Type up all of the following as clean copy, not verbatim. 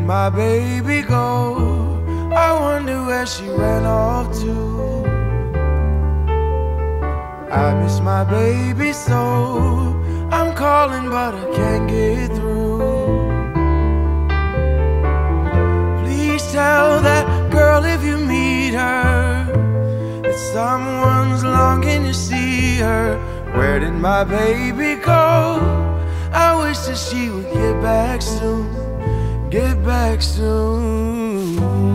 my baby go? I wonder where she ran off to. I miss my baby so. I'm calling but I can't get through. Please tell that girl if you meet her that someone's longing to see her. Where did my baby go? I wish that she would get back soon. Get back soon.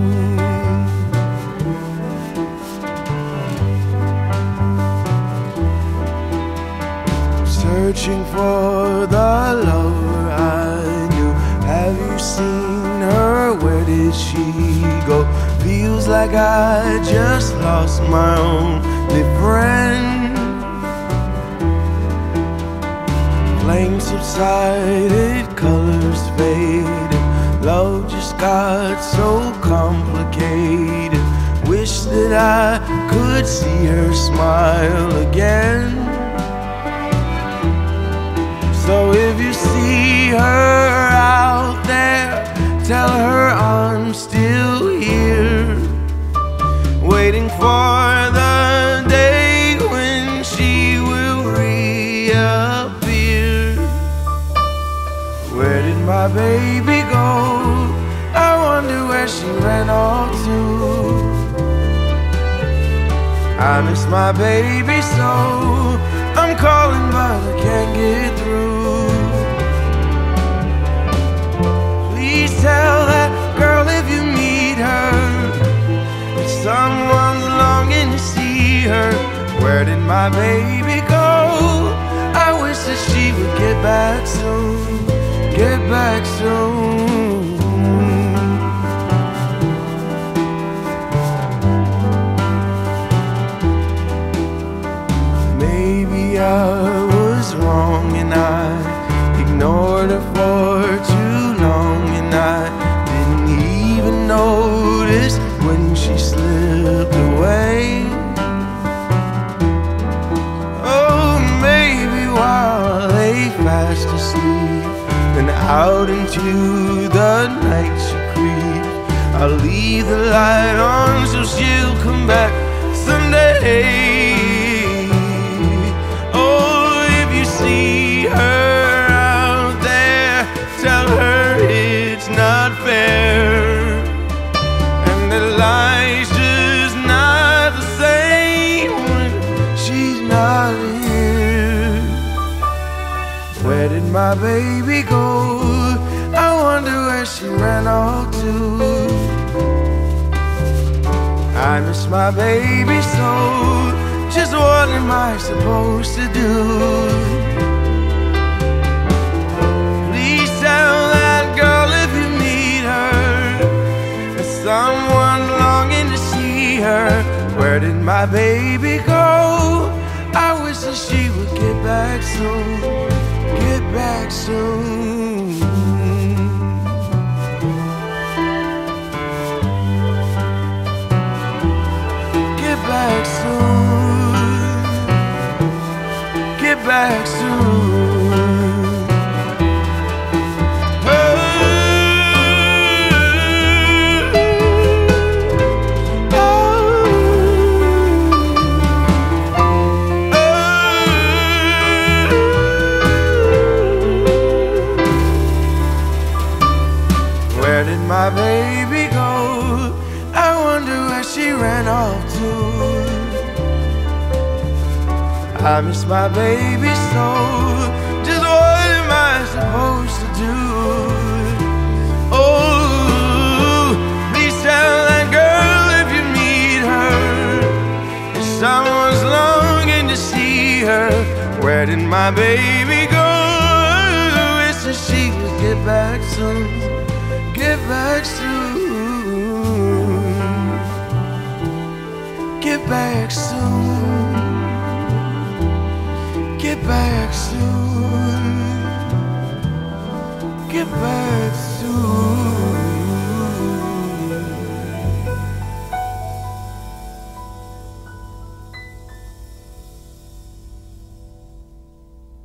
Searching for the lover I knew. Have you seen her? Where did she go? Feels like I just lost my only friend. Flames subsided, colors faded. Love just got so complicated. Wish that I could see her smile again. So if you see her out there, tell her I'm still here, waiting for the day when she will reappear. Where did my baby go? I wonder where she ran off to. I miss my baby so. I'm calling but I can't get through. Please tell that girl if you meet her that someone's longing to see her. Where did my baby go? I wish that she would get back soon. Get back soon. Maybe I was wrong and I ignored her for too long, and I didn't even notice when she slipped away. Oh, maybe while lay fast asleep and out into the night she creeps, I'll leave the light on so she'll come back someday. See her out there, tell her it's not fair, and that life's just not the same when she's not here. Where did my baby go? I wonder where she ran off to. I miss my baby so. Just what am I supposed to do? Please tell that girl if you meet her that someone's longing to see her. Where did my baby go? I wish that she would get back soon. Get back soon. Get back soon. Get back soon. Oh, oh, oh. Where did my baby go? I wonder where she ran off to. I miss my baby so. Just what am I supposed to do? Oh, please tell that girl if you meet her if someone's longing to see her. Where did my baby go? Wish that she would get back soon. Get back soon. Get back soon. Get back soon. Get back soon.